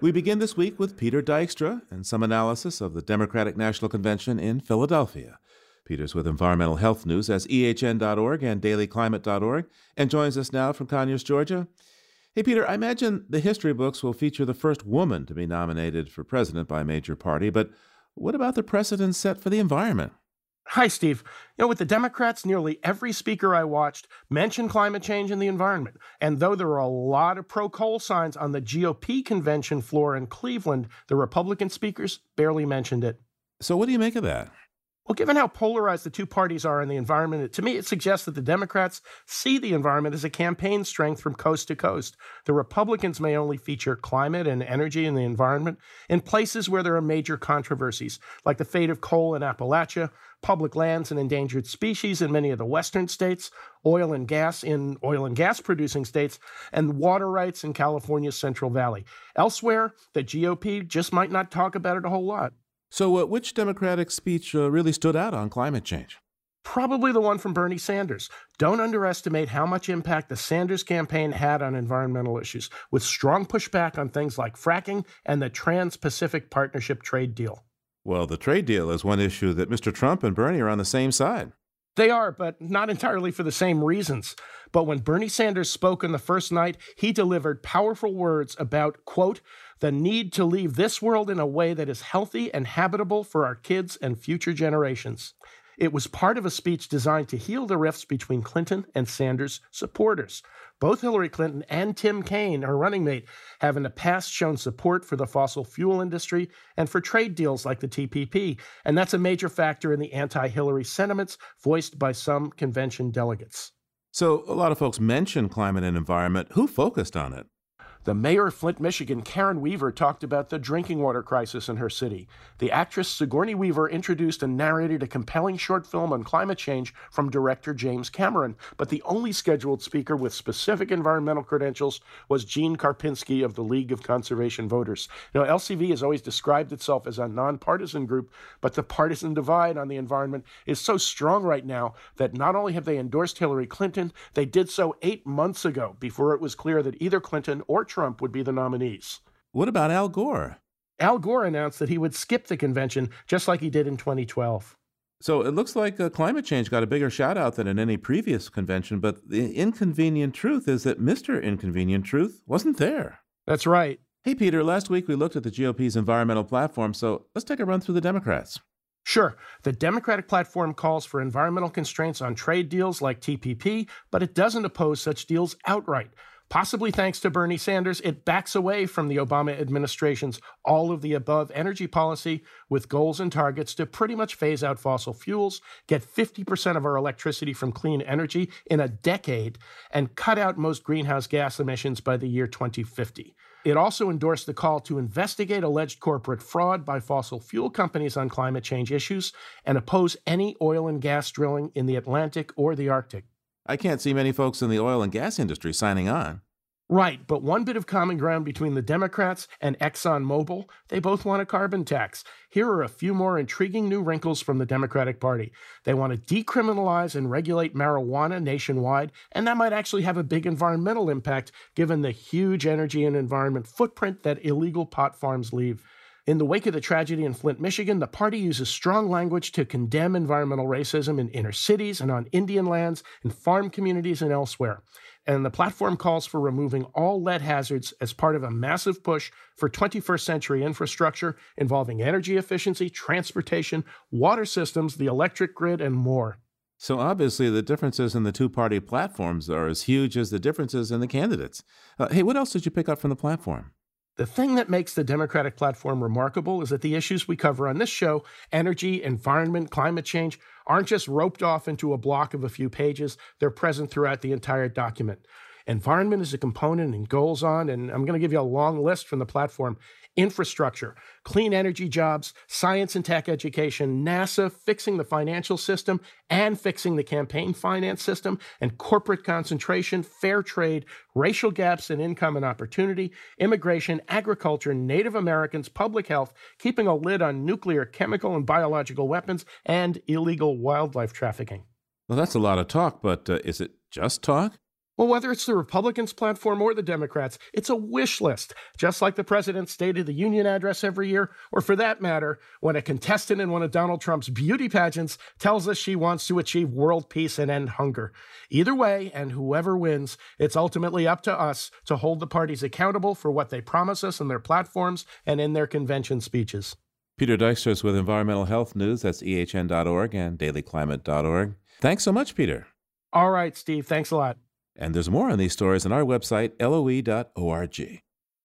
We begin this week with Peter Dykstra and some analysis of the Democratic National Convention in Philadelphia. Peter's with Environmental Health News as ehn.org and dailyclimate.org and joins us now from Conyers, Georgia. Hey, Peter, I imagine the history books will feature the first woman to be nominated for president by a major party, but what about the precedent set for the environment? Hi, Steve. With the Democrats, nearly every speaker I watched mentioned climate change and the environment. And though there were a lot of pro-coal signs on the GOP convention floor in Cleveland, the Republican speakers barely mentioned it. So what do you make of that? Well, given how polarized the two parties are in the environment, to me, it suggests that the Democrats see the environment as a campaign strength from coast to coast. The Republicans may only feature climate and energy and the environment in places where there are major controversies, like the fate of coal in Appalachia, public lands and endangered species in many of the western states, oil and gas in oil and gas producing states, and water rights in California's Central Valley. Elsewhere, the GOP just might not talk about it a whole lot. So which Democratic speech really stood out on climate change? Probably the one from Bernie Sanders. Don't underestimate how much impact the Sanders campaign had on environmental issues, with strong pushback on things like fracking and the Trans-Pacific Partnership trade deal. Well, the trade deal is one issue that Mr. Trump and Bernie are on the same side. They are, but not entirely for the same reasons. But when Bernie Sanders spoke on the first night, he delivered powerful words about, quote, the need to leave this world in a way that is healthy and habitable for our kids and future generations. It was part of a speech designed to heal the rifts between Clinton and Sanders supporters. Both Hillary Clinton and Tim Kaine, her running mate, have in the past shown support for the fossil fuel industry and for trade deals like the TPP, and that's a major factor in the anti-Hillary sentiments voiced by some convention delegates. So a lot of folks mention climate and environment. Who focused on it? The mayor of Flint, Michigan, Karen Weaver, talked about the drinking water crisis in her city. The actress Sigourney Weaver introduced and narrated a compelling short film on climate change from director James Cameron, but the only scheduled speaker with specific environmental credentials was Gene Karpinski of the League of Conservation Voters. LCV has always described itself as a nonpartisan group, but the partisan divide on the environment is so strong right now that not only have they endorsed Hillary Clinton, they did so 8 months ago before it was clear that either Clinton or Trump would be the nominees. What about Al Gore? Al Gore announced that he would skip the convention, just like he did in 2012. So it looks like climate change got a bigger shout out than in any previous convention, but the inconvenient truth is that Mr. Inconvenient Truth wasn't there. That's right. Hey, Peter, last week we looked at the GOP's environmental platform, so let's take a run through the Democrats. Sure, the Democratic platform calls for environmental constraints on trade deals like TPP, but it doesn't oppose such deals outright. Possibly thanks to Bernie Sanders, it backs away from the Obama administration's all-of-the-above energy policy with goals and targets to pretty much phase out fossil fuels, get 50% of our electricity from clean energy in a decade, and cut out most greenhouse gas emissions by the year 2050. It also endorsed the call to investigate alleged corporate fraud by fossil fuel companies on climate change issues and oppose any oil and gas drilling in the Atlantic or the Arctic. I can't see many folks in the oil and gas industry signing on. Right, but one bit of common ground between the Democrats and ExxonMobil, they both want a carbon tax. Here are a few more intriguing new wrinkles from the Democratic Party. They want to decriminalize and regulate marijuana nationwide, and that might actually have a big environmental impact given the huge energy and environment footprint that illegal pot farms leave. In the wake of the tragedy in Flint, Michigan, the party uses strong language to condemn environmental racism in inner cities and on Indian lands, in farm communities, and elsewhere. And the platform calls for removing all lead hazards as part of a massive push for 21st century infrastructure involving energy efficiency, transportation, water systems, the electric grid, and more. So obviously the differences in the two-party platforms are as huge as the differences in the candidates. Hey, what else did you pick up from the platform? The thing that makes the Democratic platform remarkable is that the issues we cover on this show, energy, environment, climate change, aren't just roped off into a block of a few pages. They're present throughout the entire document. Environment is a component and goes on, and I'm going to give you a long list from the platform. Infrastructure, clean energy jobs, science and tech education, NASA, fixing the financial system and fixing the campaign finance system, and corporate concentration, fair trade, racial gaps in income and opportunity, immigration, agriculture, Native Americans, public health, keeping a lid on nuclear, chemical, and biological weapons, and illegal wildlife trafficking. Well, that's a lot of talk, but is it just talk? Well, whether it's the Republicans' platform or the Democrats, it's a wish list, just like the president's State of the Union address every year, or for that matter, when a contestant in one of Donald Trump's beauty pageants tells us she wants to achieve world peace and end hunger. Either way, and whoever wins, it's ultimately up to us to hold the parties accountable for what they promise us in their platforms and in their convention speeches. Peter Dykstra is with Environmental Health News. That's ehn.org and dailyclimate.org. Thanks so much, Peter. All right, Steve. Thanks a lot. And there's more on these stories on our website, loe.org.